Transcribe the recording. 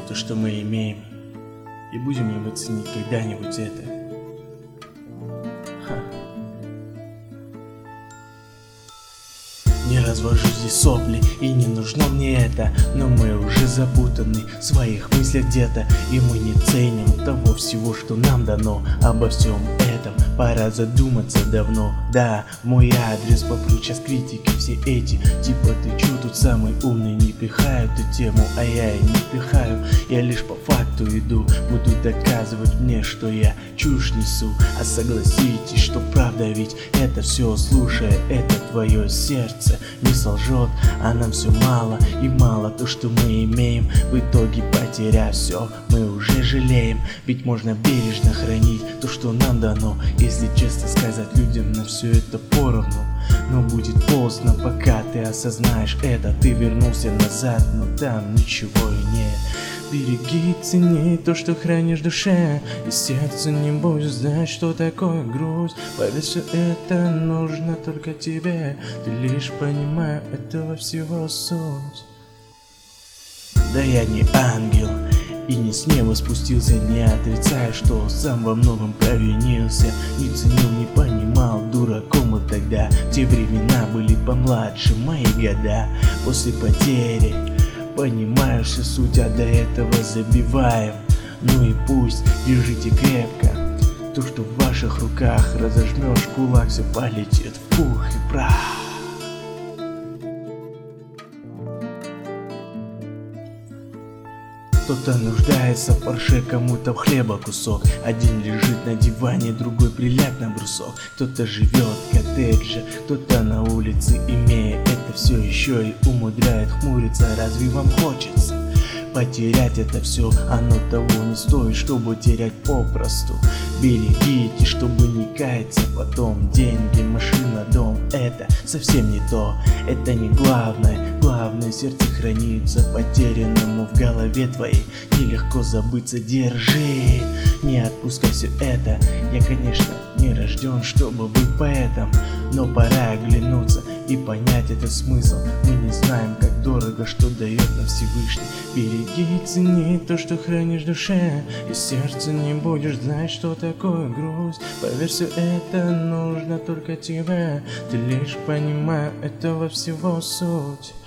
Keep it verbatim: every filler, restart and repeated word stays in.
то, что мы имеем, и будем ли мы ценить когда-нибудь это? Ха. Не развожу здесь сопли, и не нужно мне это, но мы уже запутаны в своих мыслях где-то, и мы не ценим того всего, что нам дано. Обо всем этом пора задуматься давно. Да, в мой адрес попрут сейчас критики все эти, типа ты чё тут самый умный, не пихаю эту тему, а я и не пихаю. Я лишь по факту иду, буду доказывать мне, что я чушь несу. А согласитесь, что правда, ведь это все, слушая это твое сердце не солжет, а нам все мало и мало то, что мы имеем. В итоге, потеряв все, мы уже жалеем, ведь можно бережно хранить то, что нам дано. Если честно сказать, людям на все это поровну, но будет поздно, пока ты осознаешь это. Ты вернулся назад, но там ничего и нет. Береги, цени то, что хранишь в душе, и сердце не будешь знать, что такое грусть. Поверь, все это нужно только тебе, ты лишь понимаешь этого всего суть. Да я не ангел, и не с неба спустился, не отрицая, что сам во многом провинился. Не ценил, не понимал, дураком вот тогда. Те времена были помладше мои года. После потери понимаешь всю суть, а до этого забиваем. Ну и пусть, держите крепко то, что в ваших руках. Разожмешь кулак, все полетит в пух и прах. Кто-то нуждается в парше, кому-то в хлеба кусок. Один лежит на диване, другой приляг на брусок. Кто-то живет в коттедже, кто-то на улице, имея это все еще и умудряет хмуриться. Разве вам хочется потерять это все? Оно того не стоит, чтобы терять попросту. Берегите, чтобы не каяться потом. Деньги, машина, дом — это совсем не то. Это не главное, главное в сердце хранится. Потерянному в голове твоей нелегко забыться. Держи, не отпускай все это. Я, конечно, не рожден, чтобы быть поэтом, но пора оглянуться и понять этот смысл. Мы не знаем, как дорого, что дает нам Всевышний. Береги, цени то, что хранишь в душе, и сердце не будешь знать, что такое грусть. Поверь, все это нужно только тебе, ты лишь понимаешь этого всего суть.